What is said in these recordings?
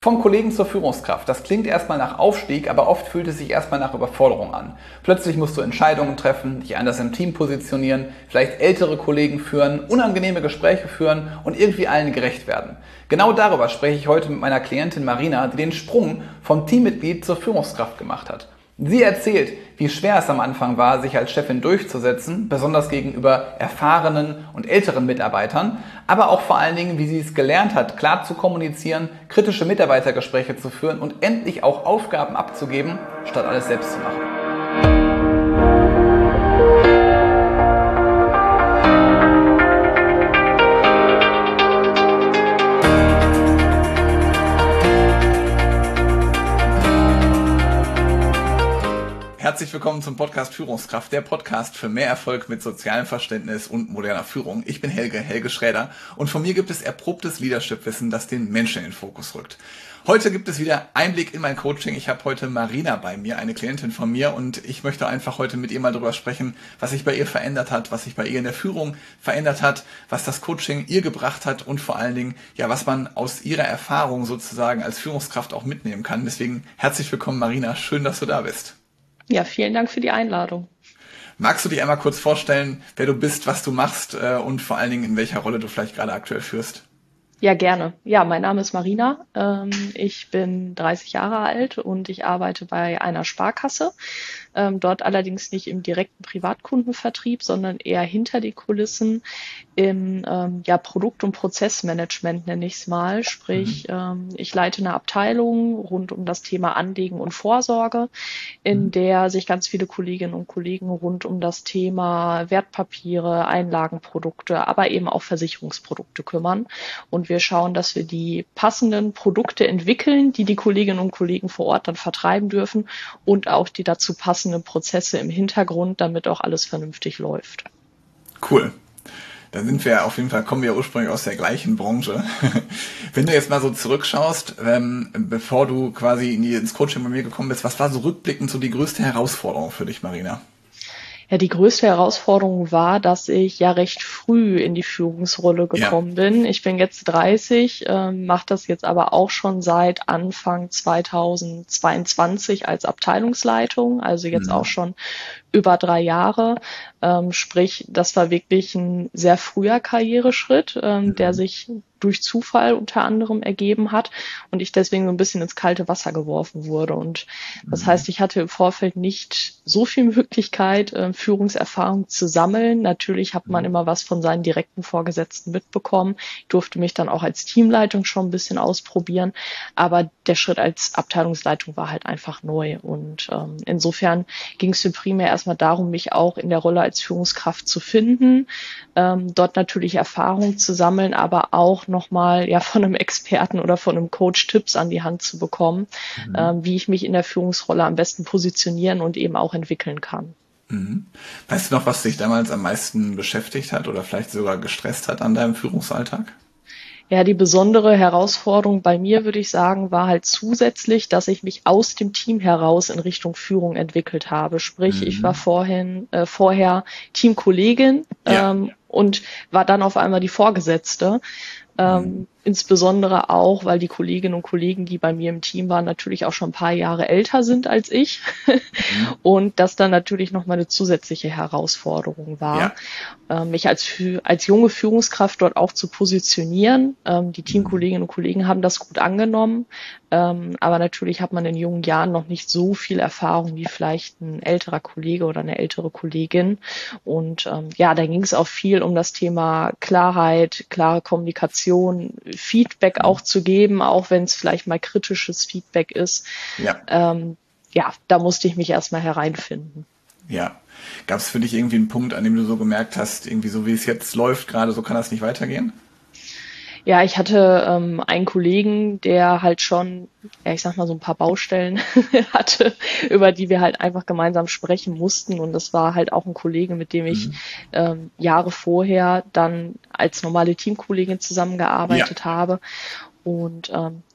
Vom Kollegen zur Führungskraft. Das klingt erstmal nach Aufstieg, aber oft fühlt es sich erstmal nach Überforderung an. Plötzlich musst du Entscheidungen treffen, dich anders im Team positionieren, vielleicht ältere Kollegen führen, unangenehme Gespräche führen und irgendwie allen gerecht werden. Genau darüber spreche ich heute mit meiner Klientin Marina, die den Sprung vom Teammitglied zur Führungskraft gemacht hat. Sie erzählt, wie schwer es am Anfang war, sich als Chefin durchzusetzen, besonders gegenüber erfahrenen und älteren Mitarbeitern, aber auch vor allen Dingen, wie sie es gelernt hat, klar zu kommunizieren, kritische Mitarbeitergespräche zu führen und endlich auch Aufgaben abzugeben, statt alles selbst zu machen. Herzlich willkommen zum Podcast Führungskraft, der Podcast für mehr Erfolg mit sozialem Verständnis und moderner Führung. Ich bin Helge Schräder, und von mir gibt es erprobtes Leadership-Wissen, das den Menschen in den Fokus rückt. Heute gibt es wieder Einblick in mein Coaching. Ich habe heute Marina bei mir, eine Klientin von mir, und ich möchte einfach heute mit ihr mal darüber sprechen, was sich bei ihr verändert hat, was sich bei ihr in der Führung verändert hat, was das Coaching ihr gebracht hat und vor allen Dingen, ja, was man aus ihrer Erfahrung sozusagen als Führungskraft auch mitnehmen kann. Deswegen herzlich willkommen, Marina. Schön, dass du da bist. Ja, vielen Dank für die Einladung. Magst du dich einmal kurz vorstellen, wer du bist, was du machst und vor allen Dingen in welcher Rolle du vielleicht gerade aktuell führst? Ja, gerne. Ja, mein Name ist Marina. Ich bin 30 Jahre alt und ich arbeite bei einer Sparkasse. Dort allerdings nicht im direkten Privatkundenvertrieb, sondern eher hinter die Kulissen im Produkt- und Prozessmanagement, nenne ich es mal. Sprich, ich leite eine Abteilung rund um das Thema Anlegen und Vorsorge, in der sich ganz viele Kolleginnen und Kollegen rund um das Thema Wertpapiere, Einlagenprodukte, aber eben auch Versicherungsprodukte kümmern. Und wir schauen, dass wir die passenden Produkte entwickeln, die die Kolleginnen und Kollegen vor Ort dann vertreiben dürfen, und auch die dazu passenden Prozesse im Hintergrund, damit auch alles vernünftig läuft. Cool. Da sind wir auf jeden Fall, kommen wir ursprünglich aus der gleichen Branche. Wenn du jetzt mal so zurückschaust, bevor du quasi ins Coaching bei mir gekommen bist, was war so rückblickend so die größte Herausforderung für dich, Marina? Ja, die größte Herausforderung war, dass ich ja recht früh in die Führungsrolle gekommen bin. Ich bin jetzt 30, mache das jetzt aber auch schon seit Anfang 2022 als Abteilungsleitung, also jetzt auch schon über 3 Jahre. Sprich, das war wirklich ein sehr früher Karriereschritt, der sich durch Zufall unter anderem ergeben hat und ich deswegen so ein bisschen ins kalte Wasser geworfen wurde. Und das heißt, ich hatte im Vorfeld nicht so viel Möglichkeit, Führungserfahrung zu sammeln. Natürlich hat man immer was von seinen direkten Vorgesetzten mitbekommen. Ich durfte mich dann auch als Teamleitung schon ein bisschen ausprobieren. Aber der Schritt als Abteilungsleitung war halt einfach neu. Und insofern ging es mir primär erstmal darum, mich auch in der Rolle als Führungskraft zu finden, dort natürlich Erfahrung zu sammeln, aber auch nochmal von einem Experten oder von einem Coach Tipps an die Hand zu bekommen, wie ich mich in der Führungsrolle am besten positionieren und eben auch entwickeln kann. Weißt du noch, was dich damals am meisten beschäftigt hat oder vielleicht sogar gestresst hat an deinem Führungsalltag? Ja, die besondere Herausforderung bei mir, würde ich sagen, war halt zusätzlich, dass ich mich aus dem Team heraus in Richtung Führung entwickelt habe. Sprich, ich war vorher Teamkollegin und war dann auf einmal die Vorgesetzte. Insbesondere auch, weil die Kolleginnen und Kollegen, die bei mir im Team waren, natürlich auch schon ein paar Jahre älter sind als ich und das dann natürlich nochmal eine zusätzliche Herausforderung war, mich als junge Führungskraft dort auch zu positionieren. Die Teamkolleginnen und Kollegen haben das gut angenommen, aber natürlich hat man in jungen Jahren noch nicht so viel Erfahrung wie vielleicht ein älterer Kollege oder eine ältere Kollegin. Und da ging es auch viel um das Thema Klarheit, klare Kommunikation, Feedback auch zu geben, auch wenn es vielleicht mal kritisches Feedback ist. Da musste ich mich erstmal hereinfinden. Ja. Gab es für dich irgendwie einen Punkt, an dem du so gemerkt hast, irgendwie so wie es jetzt läuft gerade, so kann das nicht weitergehen? Ja, ich hatte einen Kollegen, der halt schon, ich sag mal, so ein paar Baustellen hatte, über die wir halt einfach gemeinsam sprechen mussten. Und das war halt auch ein Kollege, mit dem ich Jahre vorher dann als normale Teamkollegin zusammengearbeitet habe. Und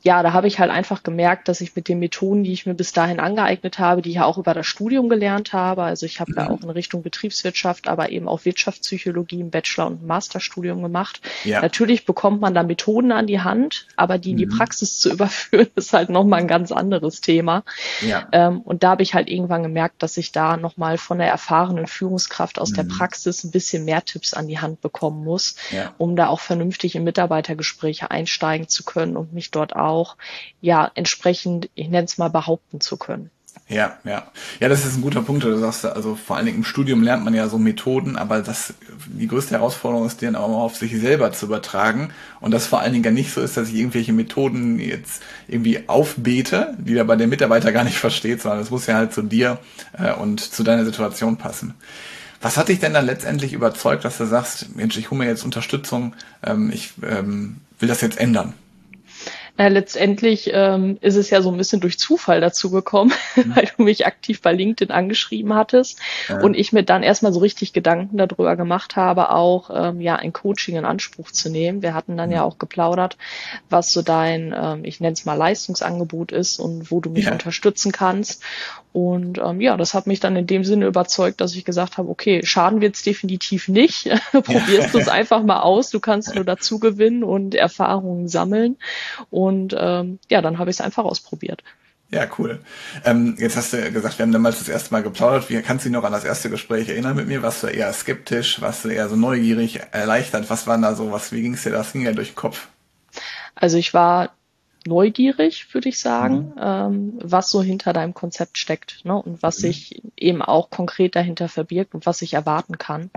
ja, da habe ich halt einfach gemerkt, dass ich mit den Methoden, die ich mir bis dahin angeeignet habe, die ich ja auch über das Studium gelernt habe, also ich habe ja auch in Richtung Betriebswirtschaft, aber eben auch Wirtschaftspsychologie im Bachelor- und Masterstudium gemacht. Ja. Natürlich bekommt man da Methoden an die Hand, aber die in die Praxis zu überführen, ist halt nochmal ein ganz anderes Thema. Ja. Und da habe ich halt irgendwann gemerkt, dass ich da nochmal von der erfahrenen Führungskraft aus der Praxis ein bisschen mehr Tipps an die Hand bekommen muss, um da auch vernünftig in Mitarbeitergespräche einsteigen zu können und mich dort auch ja entsprechend, ich nenne es mal, behaupten zu können. Ja, ja. Ja, das ist ein guter Punkt. Du sagst, also vor allen Dingen im Studium lernt man ja so Methoden, aber die größte Herausforderung ist, die dann auch mal auf sich selber zu übertragen. Und das vor allen Dingen ja nicht so ist, dass ich irgendwelche Methoden jetzt irgendwie aufbete, die da bei dem Mitarbeiter gar nicht versteht, sondern es muss ja halt zu dir und zu deiner Situation passen. Was hat dich denn dann letztendlich überzeugt, dass du sagst, Mensch, ich hole mir jetzt Unterstützung, ich will das jetzt ändern? Letztendlich ist es ja so ein bisschen durch Zufall dazu gekommen, weil du mich aktiv bei LinkedIn angeschrieben hattest und ich mir dann erstmal so richtig Gedanken darüber gemacht habe, auch ja ein Coaching in Anspruch zu nehmen. Wir hatten dann ja auch geplaudert, was so dein, ich nenne es mal Leistungsangebot ist und wo du mich unterstützen kannst. Und ja, das hat mich dann in dem Sinne überzeugt, dass ich gesagt habe, okay, schaden wird's definitiv nicht. Probierst du es einfach mal aus. Du kannst nur dazu gewinnen und Erfahrungen sammeln. Und ja, dann habe ich es einfach ausprobiert. Ja, cool. Jetzt hast du gesagt, wir haben damals das erste Mal geplaudert. Wie kannst du dich noch an das erste Gespräch erinnern mit mir? Warst du eher skeptisch? Warst du eher so neugierig, erleichtert? Was war da so? Wie ging's dir das? Ging ja durch den Kopf. Also ich war neugierig, würde ich sagen, was so hinter deinem Konzept steckt, ne? Und was sich eben auch konkret dahinter verbirgt und was ich erwarten kann.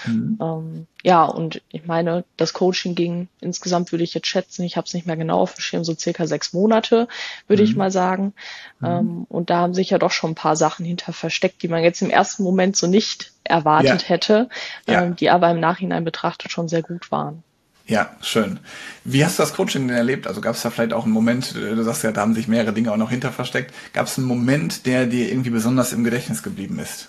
Ja, und ich meine, das Coaching ging insgesamt, würde ich jetzt schätzen, ich habe es nicht mehr genau auf dem Schirm, so circa 6 Monate, würde ich mal sagen. Und da haben sich ja doch schon ein paar Sachen hinter versteckt, die man jetzt im ersten Moment so nicht erwartet hätte, die aber im Nachhinein betrachtet schon sehr gut waren. Ja, schön. Wie hast du das Coaching denn erlebt? Also gab es da vielleicht auch einen Moment, du sagst ja, da haben sich mehrere Dinge auch noch hinter versteckt. Gab es einen Moment, der dir irgendwie besonders im Gedächtnis geblieben ist?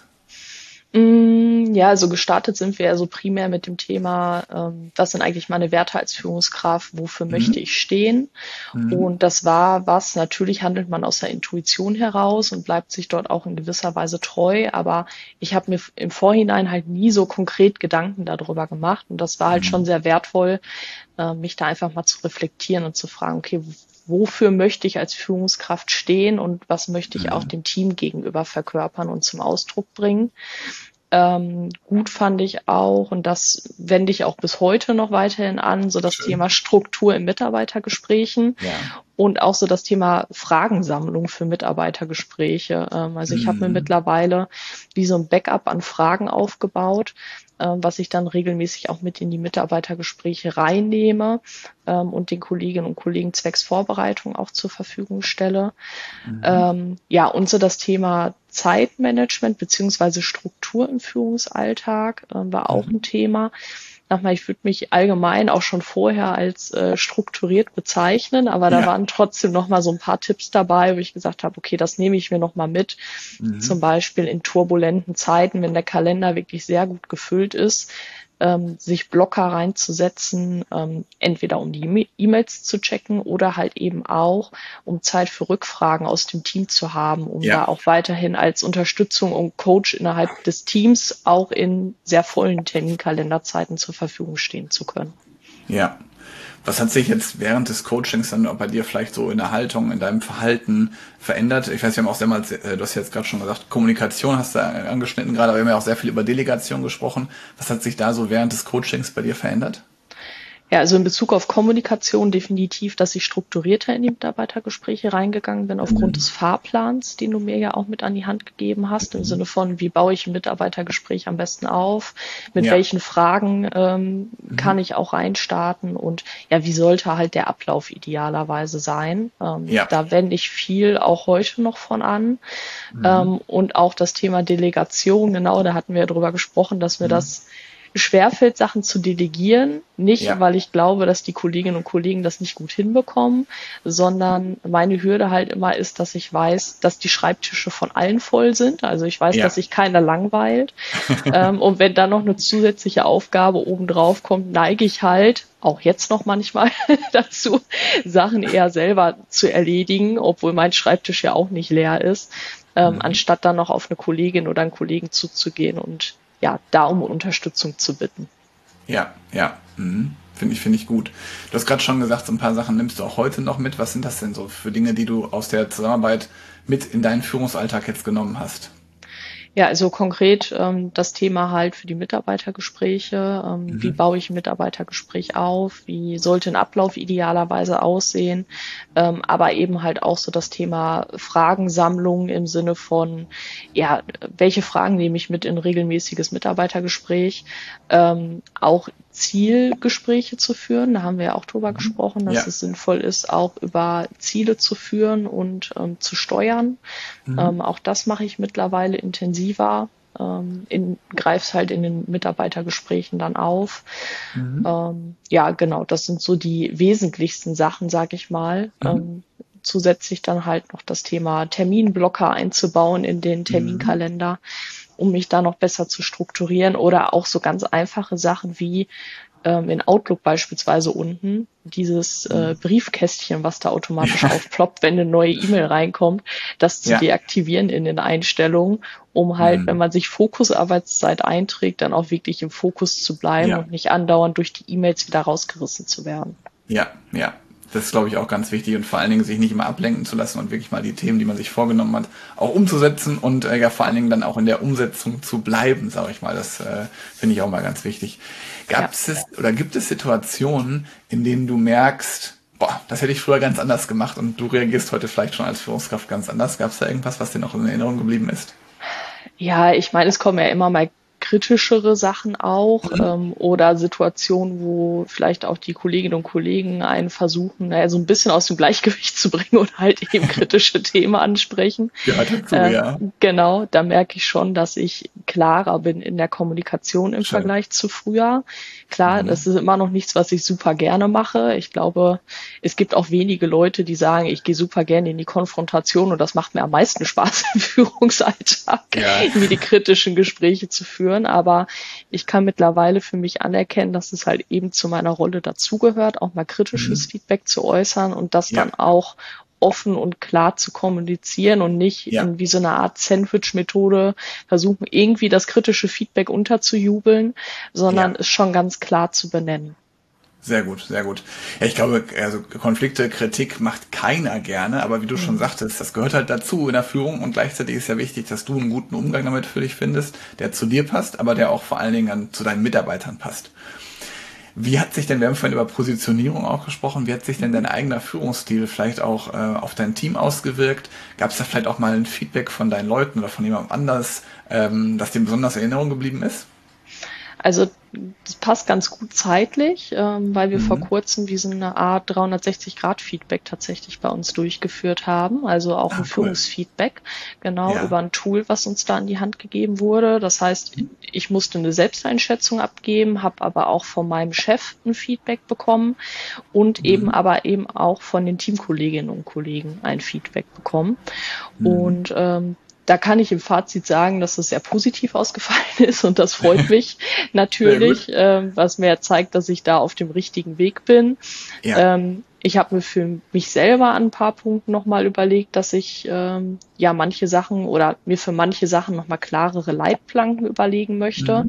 Ja, also gestartet sind wir ja so primär mit dem Thema, was sind eigentlich meine Werte als Führungskraft, wofür möchte ich stehen? Und das war was, natürlich handelt man aus der Intuition heraus und bleibt sich dort auch in gewisser Weise treu, aber ich habe mir im Vorhinein halt nie so konkret Gedanken darüber gemacht und das war halt schon sehr wertvoll, mich da einfach mal zu reflektieren und zu fragen, okay, wofür möchte ich als Führungskraft stehen und was möchte ich auch dem Team gegenüber verkörpern und zum Ausdruck bringen. Gut fand ich auch, und das wende ich auch bis heute noch weiterhin an, so das Thema Struktur in Mitarbeitergesprächen und auch so das Thema Fragensammlung für Mitarbeitergespräche. Also ich habe mir mittlerweile wie so ein Backup an Fragen aufgebaut, was ich dann regelmäßig auch mit in die Mitarbeitergespräche reinnehme und den Kolleginnen und Kollegen zwecks Vorbereitung auch zur Verfügung stelle. Ja, und so das Thema Zeitmanagement beziehungsweise Struktur im Führungsalltag war auch ein Thema. Nochmal, ich würde mich allgemein auch schon vorher als strukturiert bezeichnen, aber da waren trotzdem nochmal so ein paar Tipps dabei, wo ich gesagt habe, okay, das nehme ich mir nochmal mit. Zum Beispiel in turbulenten Zeiten, wenn der Kalender wirklich sehr gut gefüllt ist, sich Blocker reinzusetzen, entweder um die E-Mails zu checken oder halt eben auch, um Zeit für Rückfragen aus dem Team zu haben, um da auch weiterhin als Unterstützung und Coach innerhalb des Teams auch in sehr vollen Terminkalenderzeiten zur Verfügung stehen zu können. Ja. Was hat sich jetzt während des Coachings dann auch bei dir vielleicht so in der Haltung, in deinem Verhalten verändert? Ich weiß, wir haben auch sehr mal, du hast jetzt gerade schon gesagt, Kommunikation hast du angeschnitten gerade, aber wir haben ja auch sehr viel über Delegation gesprochen. Was hat sich da so während des Coachings bei dir verändert? Ja, also in Bezug auf Kommunikation definitiv, dass ich strukturierter in die Mitarbeitergespräche reingegangen bin, aufgrund des Fahrplans, den du mir ja auch mit an die Hand gegeben hast, im Sinne von, wie baue ich ein Mitarbeitergespräch am besten auf, mit welchen Fragen kann ich auch reinstarten und ja, wie sollte halt der Ablauf idealerweise sein. Da wende ich viel auch heute noch von an. Und auch das Thema Delegation, genau, da hatten wir ja drüber gesprochen, dass mir das schwerfällt, Sachen zu delegieren. Nicht, weil ich glaube, dass die Kolleginnen und Kollegen das nicht gut hinbekommen, sondern meine Hürde halt immer ist, dass ich weiß, dass die Schreibtische von allen voll sind. Also ich weiß, dass sich keiner langweilt. Und wenn dann noch eine zusätzliche Aufgabe obendrauf kommt, neige ich halt, auch jetzt noch manchmal, dazu, Sachen eher selber zu erledigen, obwohl mein Schreibtisch ja auch nicht leer ist, anstatt dann noch auf eine Kollegin oder einen Kollegen zuzugehen und ja, da um Unterstützung zu bitten. Ja. Finde ich gut. Du hast gerade schon gesagt, so ein paar Sachen nimmst du auch heute noch mit. Was sind das denn so für Dinge, die du aus der Zusammenarbeit mit in deinen Führungsalltag jetzt genommen hast? Ja, also konkret das Thema halt für die Mitarbeitergespräche. Wie baue ich ein Mitarbeitergespräch auf? Wie sollte ein Ablauf idealerweise aussehen? Aber eben halt auch so das Thema Fragensammlung im Sinne von, ja, welche Fragen nehme ich mit in regelmäßiges Mitarbeitergespräch? Auch Zielgespräche zu führen. Da haben wir ja auch drüber gesprochen, dass es sinnvoll ist, auch über Ziele zu führen und zu steuern. Auch das mache ich mittlerweile intensiver. Greif's halt in den Mitarbeitergesprächen dann auf. Ja, genau, das sind so die wesentlichsten Sachen, sag ich mal. Zusätzlich dann halt noch das Thema Terminblocker einzubauen in den Terminkalender, um mich da noch besser zu strukturieren, oder auch so ganz einfache Sachen wie in Outlook beispielsweise unten dieses Briefkästchen, was da automatisch aufploppt, wenn eine neue E-Mail reinkommt, das zu deaktivieren in den Einstellungen, um halt, wenn man sich Fokusarbeitszeit einträgt, dann auch wirklich im Fokus zu bleiben und nicht andauernd durch die E-Mails wieder rausgerissen zu werden. Ja. Das ist, glaube ich, auch ganz wichtig, und vor allen Dingen sich nicht immer ablenken zu lassen und wirklich mal die Themen, die man sich vorgenommen hat, auch umzusetzen und vor allen Dingen dann auch in der Umsetzung zu bleiben, sage ich mal. Das finde ich auch mal ganz wichtig. Gibt es Situationen, in denen du merkst, das hätte ich früher ganz anders gemacht und du reagierst heute vielleicht schon als Führungskraft ganz anders? Gab es da irgendwas, was dir noch in Erinnerung geblieben ist? Ja, ich meine, es kommen ja immer mal kritischere Sachen auch oder Situationen, wo vielleicht auch die Kolleginnen und Kollegen einen versuchen, so ein bisschen aus dem Gleichgewicht zu bringen oder halt eben kritische Themen ansprechen. Genau, da merke ich schon, dass ich klarer bin in der Kommunikation im Vergleich zu früher. Klar, das ist immer noch nichts, was ich super gerne mache. Ich glaube, es gibt auch wenige Leute, die sagen, ich gehe super gerne in die Konfrontation und das macht mir am meisten Spaß im Führungsalltag, wie die kritischen Gespräche zu führen. Aber ich kann mittlerweile für mich anerkennen, dass es halt eben zu meiner Rolle dazugehört, auch mal kritisches Feedback zu äußern und das dann auch offen und klar zu kommunizieren und nicht in wie so eine Art Sandwich-Methode versuchen, irgendwie das kritische Feedback unterzujubeln, sondern es schon ganz klar zu benennen. Sehr gut. Ja, ich glaube, also Konflikte, Kritik macht keiner gerne, aber wie du schon sagtest, das gehört halt dazu in der Führung, und gleichzeitig ist ja wichtig, dass du einen guten Umgang damit für dich findest, der zu dir passt, aber der auch vor allen Dingen dann zu deinen Mitarbeitern passt. Wie hat sich denn, wir haben vorhin über Positionierung auch gesprochen, wie hat sich denn dein eigener Führungsstil vielleicht auch auf dein Team ausgewirkt? Gab es da vielleicht auch mal ein Feedback von deinen Leuten oder von jemandem anders, das dir besonders in Erinnerung geblieben ist? Also das passt ganz gut zeitlich, weil wir vor kurzem wie so eine Art 360-Grad-Feedback tatsächlich bei uns durchgeführt haben. Also auch ein Führungsfeedback, über ein Tool, was uns da an die Hand gegeben wurde. Das heißt, ich musste eine Selbsteinschätzung abgeben, habe aber auch von meinem Chef ein Feedback bekommen und eben auch von den Teamkolleginnen und Kollegen ein Feedback bekommen. Und da kann ich im Fazit sagen, dass es sehr positiv ausgefallen ist und das freut mich natürlich, was mir zeigt, dass ich da auf dem richtigen Weg bin. Ich habe mir für mich selber an ein paar Punkten nochmal überlegt, dass ich manche Sachen oder mir für manche Sachen nochmal klarere Leitplanken überlegen möchte,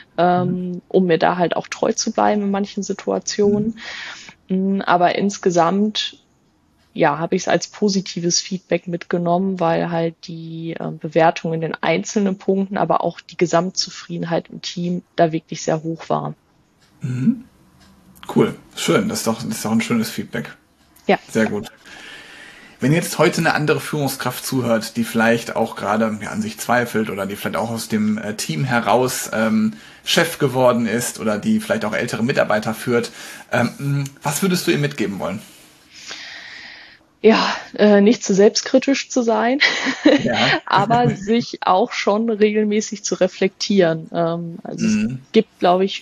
um mir da halt auch treu zu bleiben in manchen Situationen. Aber insgesamt habe ich es als positives Feedback mitgenommen, weil halt die Bewertung in den einzelnen Punkten, aber auch die Gesamtzufriedenheit im Team da wirklich sehr hoch war. Cool, schön, das ist doch ein schönes Feedback. Ja. Sehr gut. Wenn jetzt heute eine andere Führungskraft zuhört, die vielleicht auch gerade an sich zweifelt oder die vielleicht auch aus dem Team heraus Chef geworden ist oder die vielleicht auch ältere Mitarbeiter führt, was würdest du ihr mitgeben wollen? Ja, nicht zu selbstkritisch zu sein, Ja. aber sich auch schon regelmäßig zu reflektieren. Also es Mhm. gibt, glaube ich,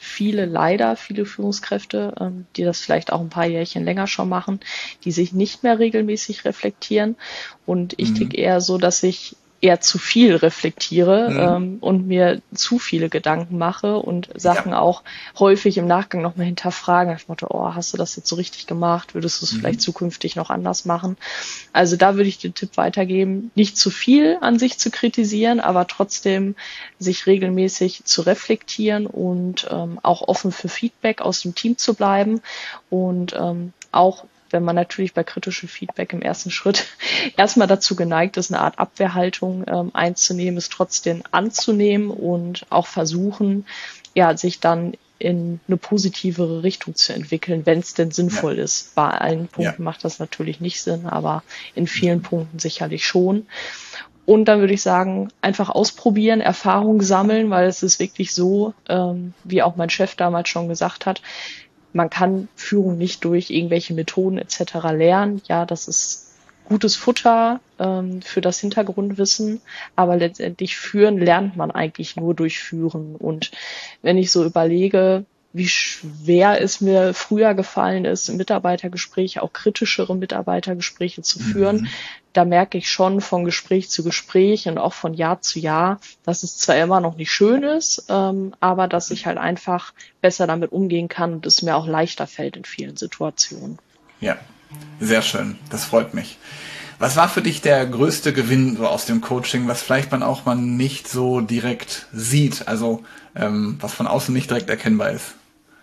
viele Führungskräfte, die das vielleicht auch ein paar Jährchen länger schon machen, die sich nicht mehr regelmäßig reflektieren. Und ich ticke Mhm. eher so, dass ich eher zu viel reflektiere, Mhm. und mir zu viele Gedanken mache und Ja. Sachen auch häufig im Nachgang nochmal hinterfragen. Ich dachte, oh, hast du das jetzt so richtig gemacht? Würdest du es vielleicht Mhm. zukünftig noch anders machen? Also da würde ich den Tipp weitergeben, nicht zu viel an sich zu kritisieren, aber trotzdem sich regelmäßig zu reflektieren und auch offen für Feedback aus dem Team zu bleiben und auch wenn man natürlich bei kritischem Feedback im ersten Schritt erstmal dazu geneigt ist, eine Art Abwehrhaltung einzunehmen, es trotzdem anzunehmen und auch versuchen, ja, sich dann in eine positivere Richtung zu entwickeln, wenn es denn Ja. sinnvoll ist. Bei allen Ja. Punkten macht das natürlich nicht Sinn, aber in vielen Punkten sicherlich schon. Und dann würde ich sagen, einfach ausprobieren, Erfahrung sammeln, weil es ist wirklich so, wie auch mein Chef damals schon gesagt hat, man kann Führung nicht durch irgendwelche Methoden etc. lernen. Ja, das ist gutes Futter für das Hintergrundwissen, aber letztendlich führen lernt man eigentlich nur durch Führen. Und wenn ich so überlege, wie schwer es mir früher gefallen ist, Mitarbeitergespräche, auch kritischere Mitarbeitergespräche zu führen, Mhm. da merke ich schon von Gespräch zu Gespräch und auch von Jahr zu Jahr, dass es zwar immer noch nicht schön ist, aber dass ich halt einfach besser damit umgehen kann und es mir auch leichter fällt in vielen Situationen. Ja. Sehr schön. Das freut mich. Was war für dich der größte Gewinn so aus dem Coaching, was vielleicht man nicht so direkt sieht, also was von außen nicht direkt erkennbar ist?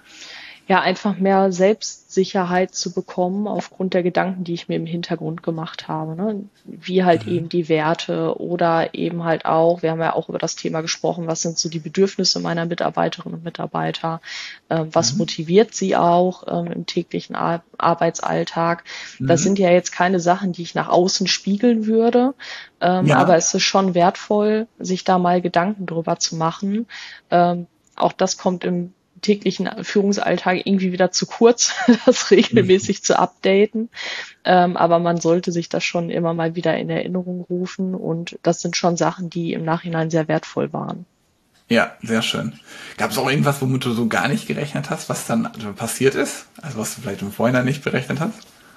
Ja, einfach mehr Selbstsicherheit zu bekommen aufgrund der Gedanken, die ich mir im Hintergrund gemacht habe, ne? Wie halt eben die Werte oder eben halt auch, wir haben ja auch über das Thema gesprochen, was sind so die Bedürfnisse meiner Mitarbeiterinnen und Mitarbeiter, was Mhm. motiviert sie auch im täglichen Arbeitsalltag. Das Mhm. sind ja jetzt keine Sachen, die ich nach außen spiegeln würde, aber Ja. es ist schon wertvoll, sich da mal Gedanken drüber zu machen. Auch das kommt im täglichen Führungsalltag irgendwie wieder zu kurz, das Mhm. regelmäßig zu updaten. Aber man sollte sich das schon immer mal wieder in Erinnerung rufen und das sind schon Sachen, die im Nachhinein sehr wertvoll waren. Ja, sehr schön. Gab es auch irgendwas, womit du so gar nicht gerechnet hast, was dann passiert ist? Also was du vielleicht im Vorhinein nicht berechnet hast?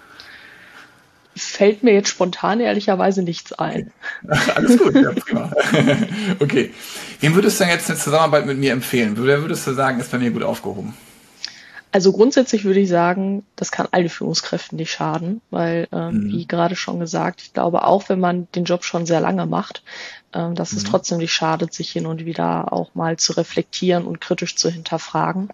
Fällt mir jetzt spontan ehrlicherweise nichts ein. Okay. Ach, alles gut, ja, prima. Okay. Wem würdest du denn jetzt eine Zusammenarbeit mit mir empfehlen? Wer würdest du sagen, ist bei mir gut aufgehoben? Also grundsätzlich würde ich sagen, das kann allen Führungskräften nicht schaden, weil, wie Mhm. gerade schon gesagt, ich glaube auch, wenn man den Job schon sehr lange macht, dass es Mhm. trotzdem nicht schadet, sich hin und wieder auch mal zu reflektieren und kritisch zu hinterfragen,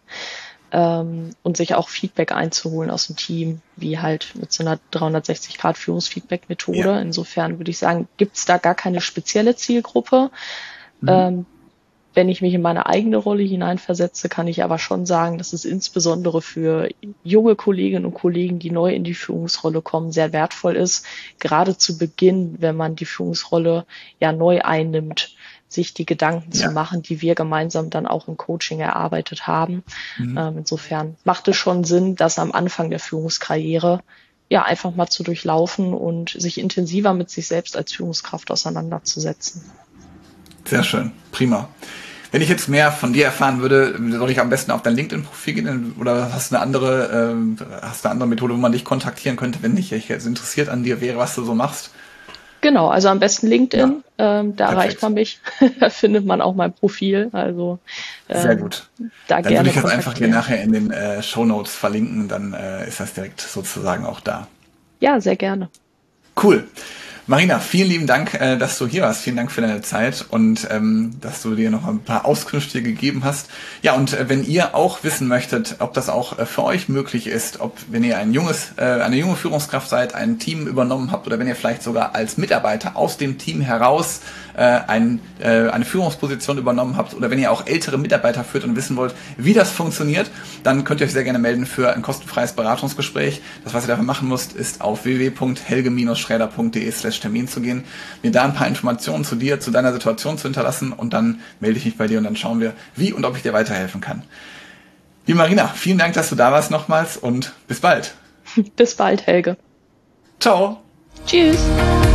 und sich auch Feedback einzuholen aus dem Team, wie halt mit so einer 360-Grad-Führungsfeedback-Methode. Ja. Insofern würde ich sagen, gibt es da gar keine spezielle Zielgruppe. Mhm. Ähm, Wenn ich mich in meine eigene Rolle hineinversetze, kann ich aber schon sagen, dass es insbesondere für junge Kolleginnen und Kollegen, die neu in die Führungsrolle kommen, sehr wertvoll ist, gerade zu Beginn, wenn man die Führungsrolle ja neu einnimmt, sich die Gedanken zu Ja. machen, die wir gemeinsam dann auch im Coaching erarbeitet haben. Mhm. Insofern macht es schon Sinn, das am Anfang der Führungskarriere ja einfach mal zu durchlaufen und sich intensiver mit sich selbst als Führungskraft auseinanderzusetzen. Sehr schön. Prima. Wenn ich jetzt mehr von dir erfahren würde, soll ich am besten auf dein LinkedIn-Profil gehen oder hast du eine andere Methode, wo man dich kontaktieren könnte, wenn ich jetzt interessiert an dir wäre, was du so machst? Genau, also am besten Ja, LinkedIn, da erreicht perfekt. man mich, da findet man auch mein Profil, also Sehr ähm, gut. da Dann würde gerne ich das einfach hier kontaktieren. nachher in den Shownotes verlinken, dann ist das direkt sozusagen auch da. Ja, sehr gerne. Cool. Marina, vielen lieben Dank, dass du hier warst. Vielen Dank für deine Zeit und dass du dir noch ein paar Auskünfte gegeben hast. Ja, und wenn ihr auch wissen möchtet, ob das auch für euch möglich ist, ob wenn ihr eine junge Führungskraft seid, ein Team übernommen habt oder wenn ihr vielleicht sogar als Mitarbeiter aus dem Team heraus eine Führungsposition übernommen habt oder wenn ihr auch ältere Mitarbeiter führt und wissen wollt, wie das funktioniert, dann könnt ihr euch sehr gerne melden für ein kostenfreies Beratungsgespräch. Das, was ihr dafür machen müsst, ist auf www.helge-schräder.de/Termin zu gehen, mir da ein paar Informationen zu dir, zu deiner Situation zu hinterlassen und dann melde ich mich bei dir und dann schauen wir, wie und ob ich dir weiterhelfen kann. Liebe Marina, vielen Dank, dass du da warst nochmals und bis bald. Bis bald, Helge. Ciao. Tschüss.